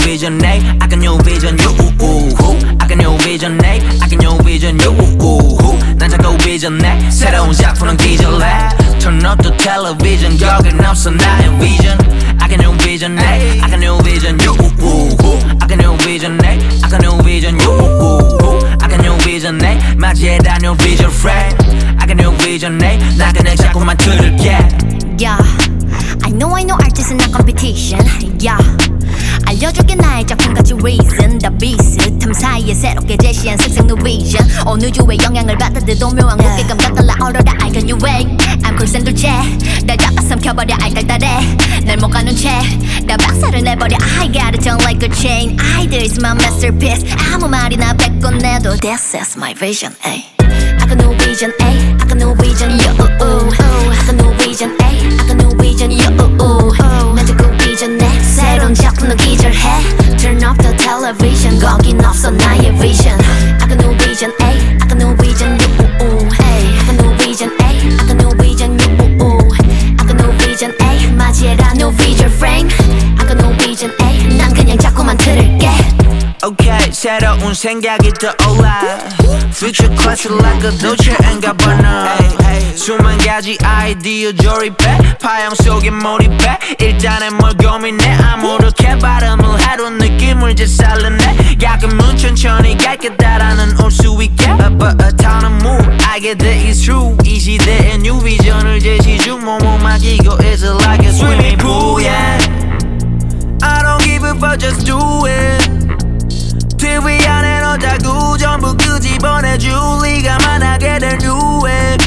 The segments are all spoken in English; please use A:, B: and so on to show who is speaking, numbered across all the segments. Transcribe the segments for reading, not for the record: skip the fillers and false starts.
A: vision A, I got new vision you. I got new vision A, I got new vision you. 난 자꾸 vision 내 새로운 작품은 기절해. Turn up the television, 여긴 없어 나의 vision. I got new vision A, I got new vision you. I got new vision A, I got new vision you. I got new vision A, 맞이해라 new vision frame. I got new vision A, 나 그냥 자꾸만 들을게.
B: Yeah, I know art is not competition. Yeah, 알려줄게 나의 작품같이 reason. 다 비슷함 사이에 새롭게 제시한 색색 new vision. 온 우주의 영향을 받아들 도묘한 무게감 같달라 얼어라 I got new way. I'm cool 샌들체 날 잡아 삼켜버려 알딸딸해 날 못 가는 채나 박살을 내버려 I got it on like a chain. This is my masterpiece. 아무 말이나 뱉곤 내도 This is my vision. ay. I got new vision A, I got new vision you. I got new vision A, I got new vision you. 난 자꾸 vision 내 새로운 작품도 기절해. Turn off the television 거긴 없어 나의 vision. I got new vision A, I got new vision you. I got new vision A, I got new vision you. I got new vision A 맞이해라 new vision frame. I got new vision A 난 그냥 자꾸만 들을게.
A: Okay, 새로운 생각이 떠올라. Future class like a Dolce & Gabbana. 수만 가지 아이디어 조립해 파형 속에 몰입해. 일단은 뭘 고민해 아무렇게 발음을 하루 느낌을 재살려내. 가끔은 천천히 갈게 따라는 올 수 있게. But a ton of move I get that it's true. 이 시대의 new vision을 제시 중 몸을 맡기고 It's like a swimming pool yeah. I don't give a fuck just do it. TV 안에 너 자꾸 전부 끄집어내줄 리가 많아게 될 new wave.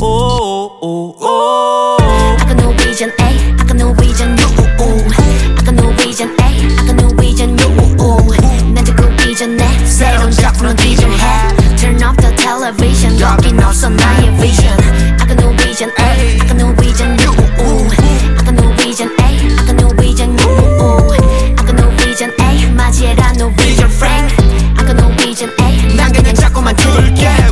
B: I got no vision A, I got no vision you. I got no vision A, I got no vision you. 난 자꾸 vision 내 새로운 작품은 기절해. Turn off the television 여긴 없어 나의 vision. I got no vision A, I got no vision you. I got no vision A, I got no vision you. I got no vision A 맞이해라 no vision frame. I got no vision A 난 그냥 자꾸만 들을게.